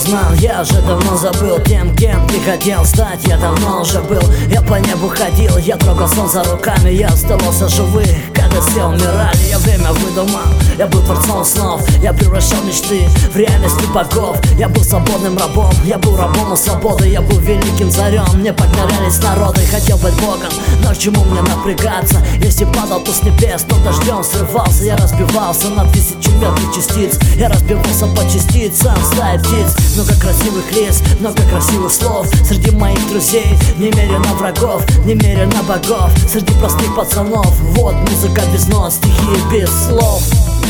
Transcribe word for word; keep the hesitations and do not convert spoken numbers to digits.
узнал, я уже давно забыл тем, кем ты хотел стать. Я давно уже был, я по небу ходил, я трогал солнце руками, я оставался живых, когда все умирали. Я время выдумал, я был творцом снов, я превращал мечты в реальность богов. Я был свободным рабом, я был рабом у свободы, я был великим царем. Мне покорялись народы, хотел быть богом, но к чему мне напрягаться? Если падал, то с небес, то дождем срывался. Я разбивался на тысячу мелких частиц, я разбивался по частицам стаи птиц. Много красивых лиц, много красивых слов среди моих друзей, немерено врагов, немерено богов. Среди простых пацанов, вот музыка без нот, стихи без слов.